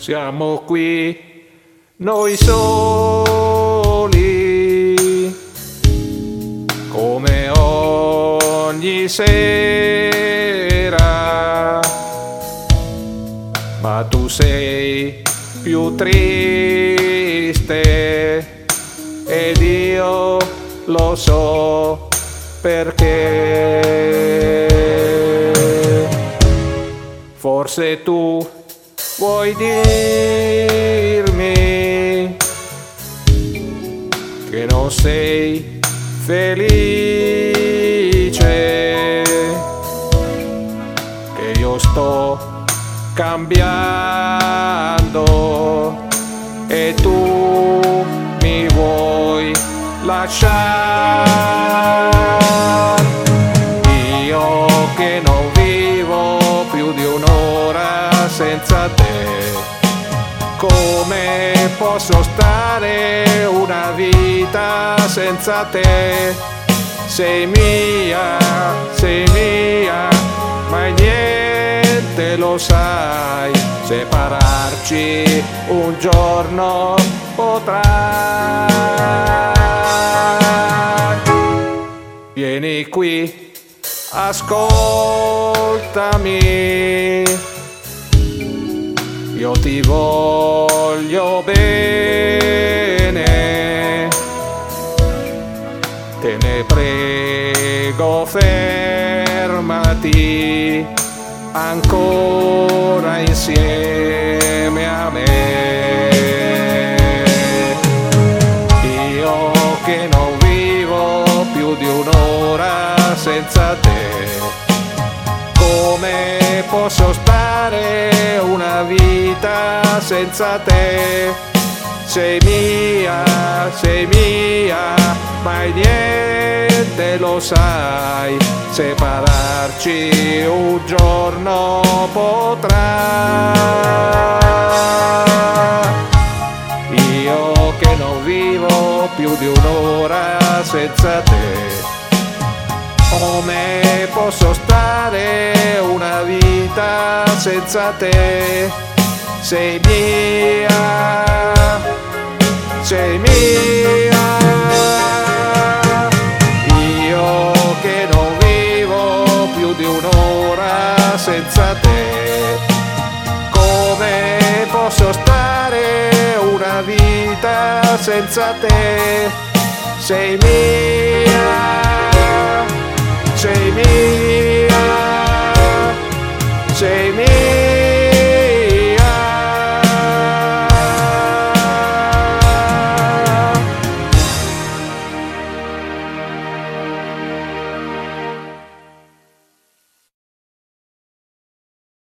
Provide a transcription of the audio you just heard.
siamo qui noi soli, come ogni sera, ma tu sei più triste ed io lo so perché. Forse tu vuoi dirmi che non sei felice, che io sto cambiando e tu mi vuoi lasciare. Io che non vivo più di un'ora senza te, come posso stare una vita senza te? Sei mia, ma niente lo sai, separarci un giorno potrà. Vieni qui, ascoltami, io ti voglio bene, te ne prego fermati ancora insieme a me. Io che non vivo più di un'ora senza te, come posso stare una vita senza te? Sei mia, ma niente lo sai, separarci un giorno potrà. Io che non vivo più di un'ora senza te, come posso stare una vita senza te? Sei mia, io che non vivo più di un'ora senza te, come posso stare una vita senza te? Sei mia,